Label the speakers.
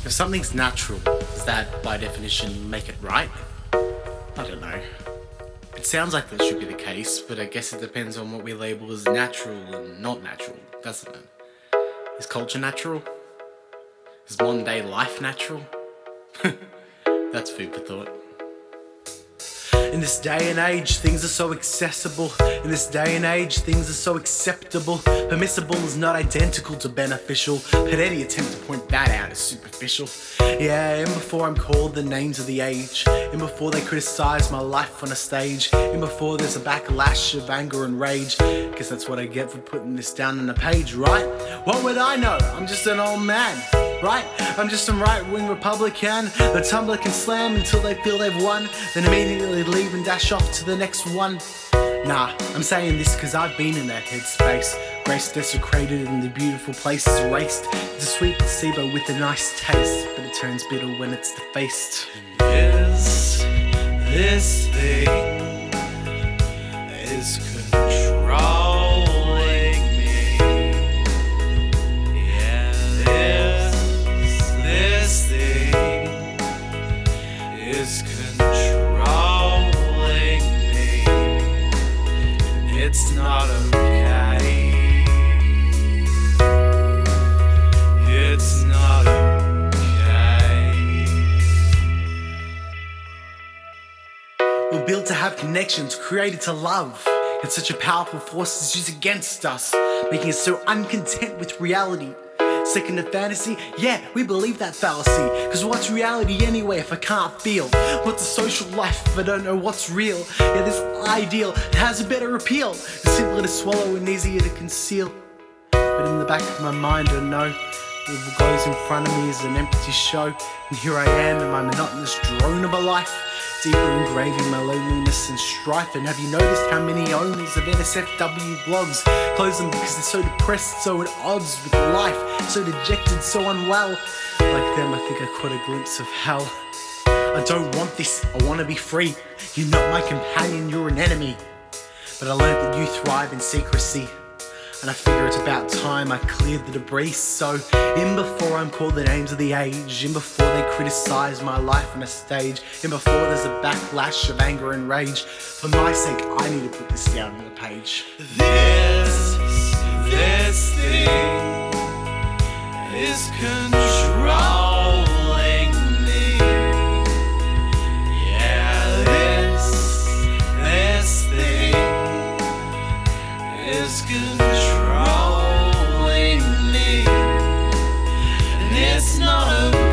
Speaker 1: If something's natural, does that by definition make it right? I don't know. It sounds like that should be the case, but I guess it depends on what we label as natural and not natural, doesn't it? Is culture natural? Is modern day life natural? That's food for thought. In this day and age, things are so accessible. In this day and age, things are so acceptable. Permissible is not identical to beneficial, but any attempt to point that out is superficial. Yeah, and before I'm called the names of the age, and before they criticize my life on a stage, and before there's a backlash of anger and rage, guess that's what I get for putting this down on a page, right? What would I know? I'm just an old man, right? I'm just some right-wing Republican. The Tumblr can slam until they feel they've won, then immediately leave and dash off to the next one. Nah, I'm saying this cause I've been in that headspace. Grace desecrated and the beautiful place is erased. It's a sweet placebo with a nice taste, but it turns bitter when it's defaced.
Speaker 2: Is this thing is controlling me? Yeah, this thing is controlling me. It's not okay. It's not okay.
Speaker 1: We're built to have connections, created to love. Yet such a powerful force is used against us, making us so uncontent with reality. Second to fantasy? Yeah, we believe that fallacy. Cause what's reality anyway if I can't feel? What's a social life if I don't know what's real? Yeah, this ideal, it has a better appeal. It's simpler to swallow and easier to conceal. But in the back of my mind I know what goes in front of me is an empty show. And here I am in my monotonous drone of a life, deeper engraving my loneliness and strife. And have you noticed how many owners of NSFW blogs close them because they're so depressed, so at odds with life, so dejected, so unwell? Like them, I think I caught a glimpse of hell. I don't want this, I want to be free. You're not my companion, you're an enemy. But I learned that you thrive in secrecy, and I figure it's about time I cleared the debris. So in before I'm called the names of the age, in before they criticize my life on a stage, in before there's a backlash of anger and rage, for my sake I need to put this down on the page.
Speaker 2: This thing is controlling me. Yeah, this thing is controlling me. And it's not a